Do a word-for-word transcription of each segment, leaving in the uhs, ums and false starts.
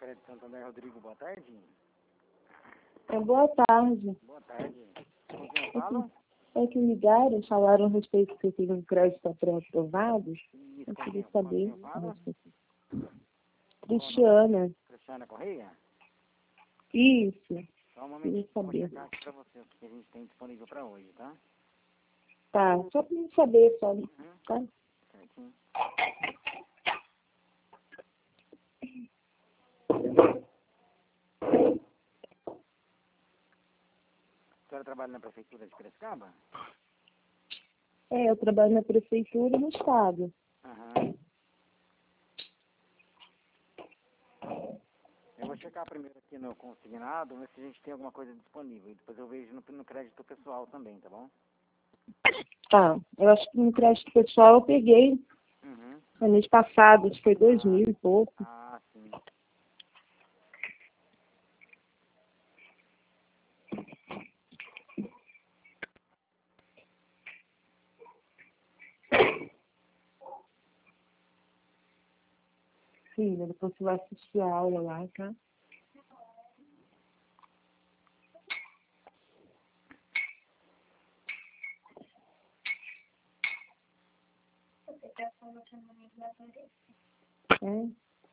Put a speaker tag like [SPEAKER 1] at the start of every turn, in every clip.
[SPEAKER 1] Crédito Santander, Rodrigo, boa tarde.
[SPEAKER 2] É, boa tarde.
[SPEAKER 1] Boa tarde. Com quem eu falo?
[SPEAKER 2] É que ligaram, falaram a respeito que eu tenho um crédito pré-aprovado.
[SPEAKER 1] Isso,
[SPEAKER 2] Eu
[SPEAKER 1] com
[SPEAKER 2] queria
[SPEAKER 1] quem, com
[SPEAKER 2] saber.
[SPEAKER 1] quem eu falo?
[SPEAKER 2] Cristiana.
[SPEAKER 1] Cristiana Correia?
[SPEAKER 2] Isso.
[SPEAKER 1] Só um momentinho,
[SPEAKER 2] Queria
[SPEAKER 1] eu vou
[SPEAKER 2] saber.
[SPEAKER 1] checar aqui pra você o que a gente tem disponível pra hoje, tá?
[SPEAKER 2] Tá, só pra mim saber, só.
[SPEAKER 1] Uhum.
[SPEAKER 2] Tá?
[SPEAKER 1] Certinho. A senhora trabalha na prefeitura de Piracicaba?
[SPEAKER 2] É, eu trabalho na prefeitura e no estado.
[SPEAKER 1] Aham. Eu vou checar primeiro aqui no consignado, ver se a gente tem alguma coisa disponível. E depois eu vejo no, no crédito pessoal também, tá bom?
[SPEAKER 2] Tá, eu acho que no crédito pessoal eu peguei
[SPEAKER 1] Uhum.
[SPEAKER 2] no mês passado, acho que foi dois mil e pouco.
[SPEAKER 1] Ah, sim.
[SPEAKER 2] Filha, depois você vai assistir a aula lá, tá? É.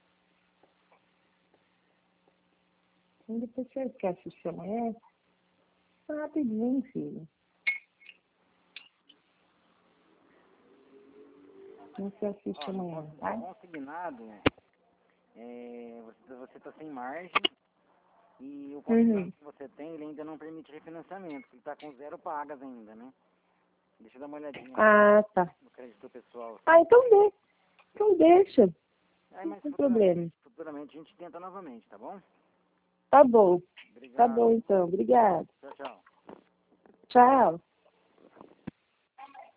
[SPEAKER 2] E depois você quer assistir amanhã? Tá rapidinho, filho. Você assiste
[SPEAKER 1] Ó, no,
[SPEAKER 2] amanhã,
[SPEAKER 1] cons-
[SPEAKER 2] tá?
[SPEAKER 1] no consignado, é, você, você tá sem margem e o consignado
[SPEAKER 2] Uhum.
[SPEAKER 1] que você tem, ele ainda não permite refinanciamento, ele tá com zero pagas ainda, né? Deixa eu dar uma olhadinha
[SPEAKER 2] Ah, tá.
[SPEAKER 1] no crédito pessoal.
[SPEAKER 2] Ah, então deixa. Então deixa.
[SPEAKER 1] Aí,
[SPEAKER 2] Não
[SPEAKER 1] mas
[SPEAKER 2] tem
[SPEAKER 1] futuramente,
[SPEAKER 2] problema.
[SPEAKER 1] futuramente a gente tenta novamente, tá bom?
[SPEAKER 2] Tá bom. Tá
[SPEAKER 1] Obrigado.
[SPEAKER 2] bom, então. Obrigada.
[SPEAKER 1] Tchau, tchau.
[SPEAKER 2] Tchau.